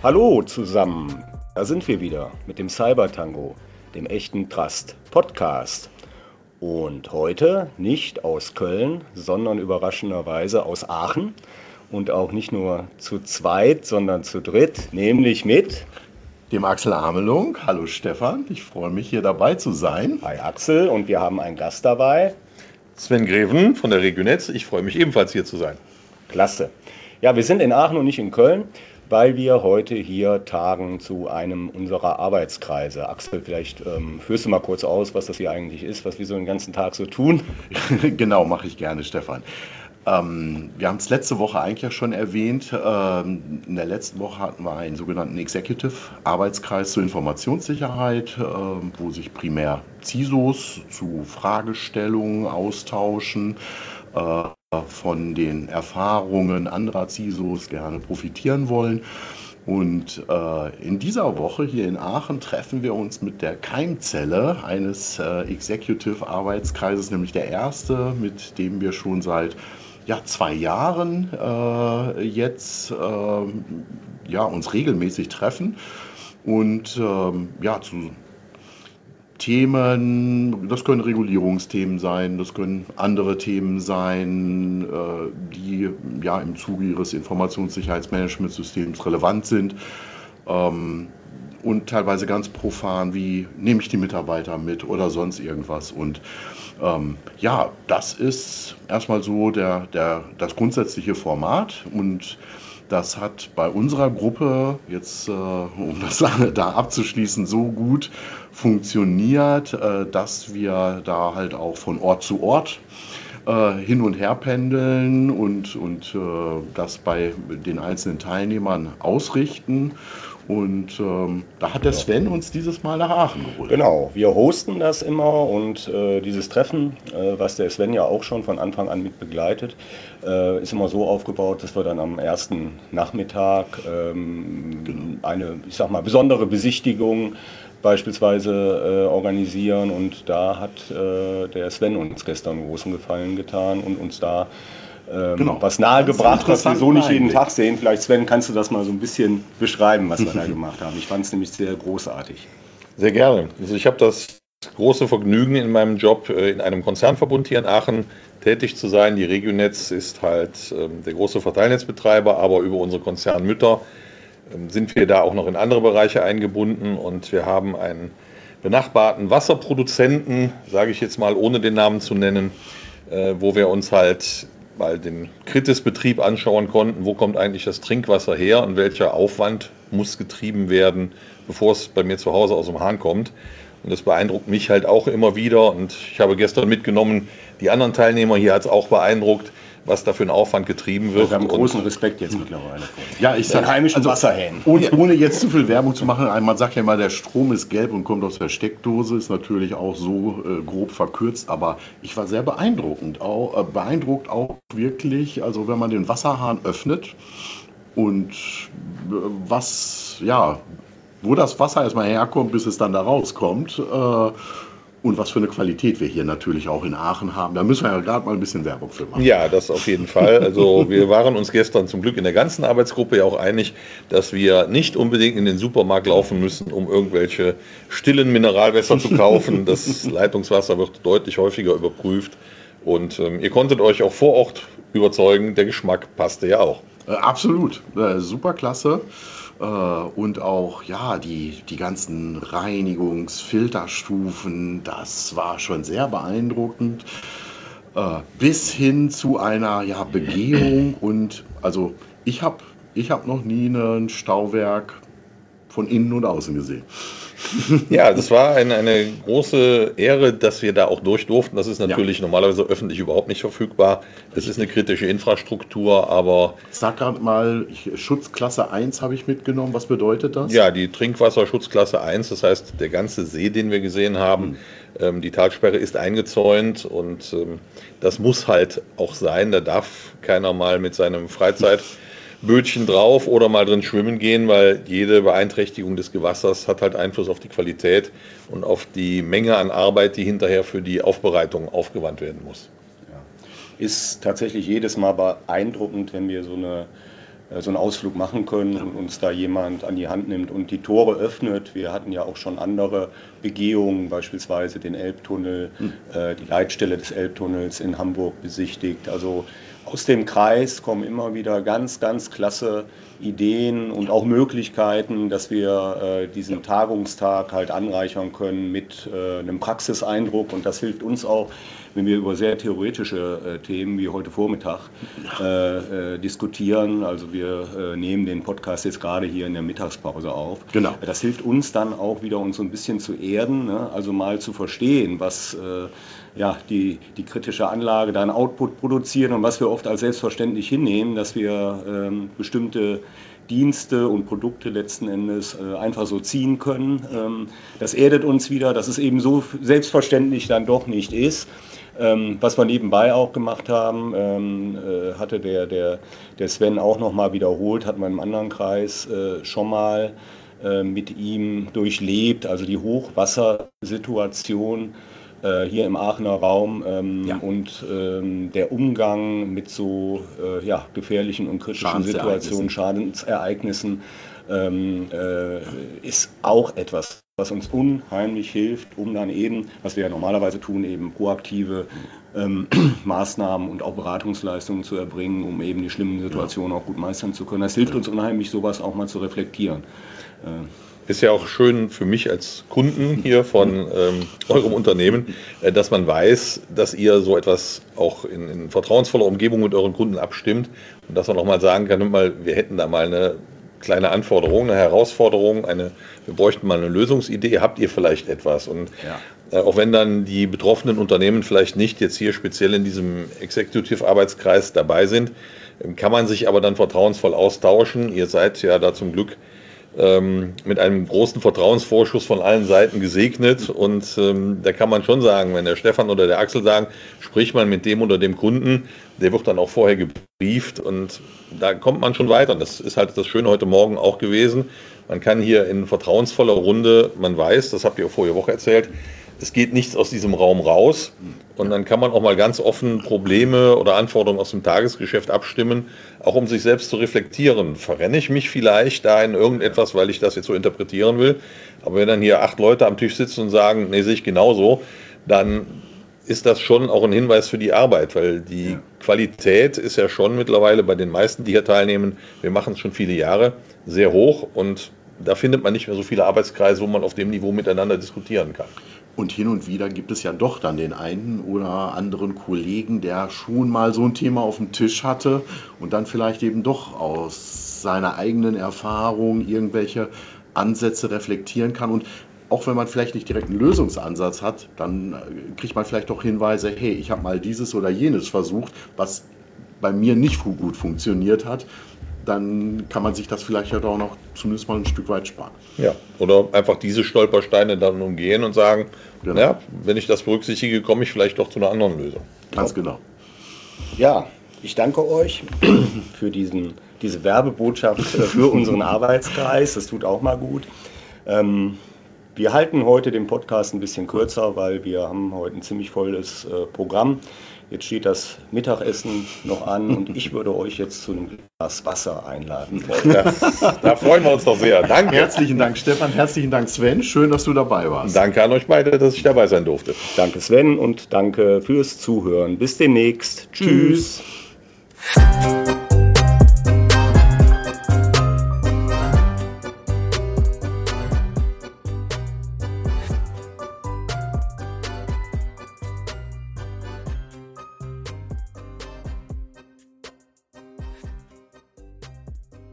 Hallo zusammen, da sind wir wieder mit dem Cybertango, dem echten Trust Podcast. Und heute nicht aus Köln, sondern überraschenderweise aus Aachen. Und auch nicht nur zu zweit, sondern zu dritt, nämlich mit dem Axel Amelung. Hallo Stefan, ich freue mich hier dabei zu sein. Hi Axel, und wir haben einen Gast dabei. Sven Greven von der Regionetz. Ich freue mich ebenfalls hier zu sein. Klasse. Ja, wir sind in Aachen und nicht in Köln, weil wir heute hier tagen zu einem unserer Arbeitskreise. Axel, vielleicht führst du mal kurz aus, was das hier eigentlich ist, was wir so den ganzen Tag so tun. Genau, mache ich gerne, Stefan. Wir haben es letzte Woche eigentlich ja schon erwähnt. In der letzten Woche hatten wir einen sogenannten Executive-Arbeitskreis zur Informationssicherheit, wo sich primär CISOs zu Fragestellungen austauschen, von den Erfahrungen anderer CISOs gerne profitieren wollen. Und in dieser Woche hier in Aachen treffen wir uns mit der Keimzelle eines Executive-Arbeitskreises, nämlich der erste, mit dem wir schon seit 2 Jahren jetzt uns regelmäßig treffen und zu Themen, das können Regulierungsthemen sein, das können andere Themen sein, die im Zuge ihres Informationssicherheitsmanagementsystems relevant sind. Und teilweise ganz profan, wie nehme ich die Mitarbeiter mit oder sonst irgendwas. Und das ist erstmal so das grundsätzliche Format. Und das hat bei unserer Gruppe, jetzt um das da abzuschließen, so gut funktioniert, dass wir da halt auch von Ort zu Ort hin und her pendeln und das bei den einzelnen Teilnehmern ausrichten. Und da hat der Sven uns dieses Mal nach Aachen geholt. Genau, wir hosten das immer und dieses Treffen, was der Sven ja auch schon von Anfang an mit begleitet, ist immer so aufgebaut, dass wir dann am ersten Nachmittag eine, besondere Besichtigung beispielsweise organisieren, und da hat der Sven uns gestern großen Gefallen getan und uns da was nahegebracht, was wir so nicht jeden Tag sehen. Vielleicht, Sven, kannst du das mal so ein bisschen beschreiben, was wir da gemacht haben. Ich fand es nämlich sehr großartig. Sehr gerne. Also ich habe das große Vergnügen in meinem Job in einem Konzernverbund hier in Aachen tätig zu sein. Die Regionetz ist halt der große Verteilnetzbetreiber, aber über unsere Konzernmütter sind wir da auch noch in andere Bereiche eingebunden, und wir haben einen benachbarten Wasserproduzenten, sage ich jetzt mal, ohne den Namen zu nennen, wo wir uns halt mal den Kritisbetrieb anschauen konnten, wo kommt eigentlich das Trinkwasser her und welcher Aufwand muss getrieben werden, bevor es bei mir zu Hause aus dem Hahn kommt. Und das beeindruckt mich halt auch immer wieder, und ich habe gestern mitgenommen, die anderen Teilnehmer hier hat es auch beeindruckt, was da für ein Aufwand getrieben wird. Wir haben großen Respekt jetzt mittlerweile. Ja, ich sage heimischen Wasserhähnen. Ohne jetzt zu viel Werbung zu machen, man sagt ja immer, der Strom ist gelb und kommt aus der Steckdose, ist natürlich auch so grob verkürzt, aber ich war sehr beeindruckt auch wirklich, also wenn man den Wasserhahn öffnet und wo das Wasser erstmal herkommt, bis es dann da rauskommt, und was für eine Qualität wir hier natürlich auch in Aachen haben. Da müssen wir ja gerade mal ein bisschen Werbung für machen. Ja, das auf jeden Fall. Also wir waren uns gestern zum Glück in der ganzen Arbeitsgruppe ja auch einig, dass wir nicht unbedingt in den Supermarkt laufen müssen, um irgendwelche stillen Mineralwässer zu kaufen. Das Leitungswasser wird deutlich häufiger überprüft. Und ihr konntet euch auch vor Ort überzeugen, der Geschmack passte ja auch. Absolut, super klasse. Und auch die ganzen Reinigungsfilterstufen, das war schon sehr beeindruckend, bis hin zu einer Begehung. Und also ich hab noch nie ein Stauwerk von innen und außen gesehen. Ja, das war eine große Ehre, dass wir da auch durch durften. Das ist natürlich normalerweise öffentlich überhaupt nicht verfügbar. Es ist eine kritische Infrastruktur, aber... Sag gerade mal, Schutzklasse 1 habe ich mitgenommen. Was bedeutet das? Ja, die Trinkwasserschutzklasse 1, das heißt, der ganze See, den wir gesehen haben, die Talsperre ist eingezäunt, und das muss halt auch sein. Da darf keiner mal mit seinem Freizeitbötchen drauf oder mal drin schwimmen gehen, weil jede Beeinträchtigung des Gewassers hat halt Einfluss auf die Qualität und auf die Menge an Arbeit, die hinterher für die Aufbereitung aufgewandt werden muss. Ist tatsächlich jedes Mal beeindruckend, wenn wir so eine so einen Ausflug machen können und uns da jemand an die Hand nimmt und die Tore öffnet. Wir hatten ja auch schon andere Begehungen, beispielsweise den Elbtunnel, die Leitstelle des Elbtunnels in Hamburg besichtigt. Also aus dem Kreis kommen immer wieder ganz, ganz klasse Ideen und auch Möglichkeiten, dass wir diesen Tagungstag halt anreichern können mit einem Praxiseindruck. Und das hilft uns auch, wenn wir über sehr theoretische Themen wie heute Vormittag diskutieren. Also wir nehmen den Podcast jetzt gerade hier in der Mittagspause auf. Genau. Das hilft uns dann auch wieder, uns so ein bisschen zu erden, ne? Also mal zu verstehen, was die kritische Anlage da einen Output produzieren und was wir oft als selbstverständlich hinnehmen, dass wir bestimmte Dienste und Produkte letzten Endes einfach so ziehen können. Das erdet uns wieder, dass es eben so selbstverständlich dann doch nicht ist. Was wir nebenbei auch gemacht haben, hatte der Sven auch nochmal wiederholt, hatten wir im anderen Kreis schon mal mit ihm durchlebt, also die Hochwassersituation hier im Aachener Raum und der Umgang mit so gefährlichen und kritischen Situationen, Schadensereignissen, ist auch etwas, was uns unheimlich hilft, um dann eben, was wir ja normalerweise tun, eben proaktive Maßnahmen und auch Beratungsleistungen zu erbringen, um eben die schlimmen Situationen auch gut meistern zu können. Das hilft uns unheimlich, sowas auch mal zu reflektieren. Ist ja auch schön für mich als Kunden hier von eurem Unternehmen, dass man weiß, dass ihr so etwas auch in vertrauensvoller Umgebung mit euren Kunden abstimmt und dass man auch mal sagen kann, wir hätten da mal eine kleine Anforderung, eine Herausforderung, wir bräuchten mal eine Lösungsidee, habt ihr vielleicht etwas? Und auch wenn dann die betroffenen Unternehmen vielleicht nicht jetzt hier speziell in diesem Executive-Arbeitskreis dabei sind, kann man sich aber dann vertrauensvoll austauschen. Ihr seid ja da zum Glück mit einem großen Vertrauensvorschuss von allen Seiten gesegnet und da kann man schon sagen, wenn der Stefan oder der Axel sagen, sprich mal mit dem oder dem Kunden, der wird dann auch vorher gebrieft und da kommt man schon weiter. Das ist halt das Schöne heute Morgen auch gewesen. Man kann hier in vertrauensvoller Runde, man weiß, das habt ihr vorige Woche erzählt, es geht nichts aus diesem Raum raus und dann kann man auch mal ganz offen Probleme oder Anforderungen aus dem Tagesgeschäft abstimmen, auch um sich selbst zu reflektieren. Verrenne ich mich vielleicht da in irgendetwas, weil ich das jetzt so interpretieren will? Aber wenn dann hier 8 Leute am Tisch sitzen und sagen, nee, sehe ich genauso, dann ist das schon auch ein Hinweis für die Arbeit, weil die Qualität ist ja schon mittlerweile bei den meisten, die hier teilnehmen, wir machen es schon viele Jahre, sehr hoch und da findet man nicht mehr so viele Arbeitskreise, wo man auf dem Niveau miteinander diskutieren kann. Und hin und wieder gibt es ja doch dann den einen oder anderen Kollegen, der schon mal so ein Thema auf dem Tisch hatte und dann vielleicht eben doch aus seiner eigenen Erfahrung irgendwelche Ansätze reflektieren kann. Und auch wenn man vielleicht nicht direkt einen Lösungsansatz hat, dann kriegt man vielleicht doch Hinweise, hey, ich habe mal dieses oder jenes versucht, was bei mir nicht gut funktioniert hat. Dann kann man sich das vielleicht ja auch noch zumindest mal ein Stück weit sparen. Ja, oder einfach diese Stolpersteine dann umgehen und sagen, wenn ich das berücksichtige, komme ich vielleicht doch zu einer anderen Lösung. Ganz genau. Ja, ich danke euch für diese Werbebotschaft für unseren Arbeitskreis. Das tut auch mal gut. Wir halten heute den Podcast ein bisschen kürzer, weil wir haben heute ein ziemlich volles Programm. Jetzt steht das Mittagessen noch an und ich würde euch jetzt zu einem Glas Wasser einladen wollen. Da freuen wir uns doch sehr. Danke. Herzlichen Dank, Stefan. Herzlichen Dank, Sven. Schön, dass du dabei warst. Danke an euch beide, dass ich dabei sein durfte. Danke, Sven, und danke fürs Zuhören. Bis demnächst. Tschüss.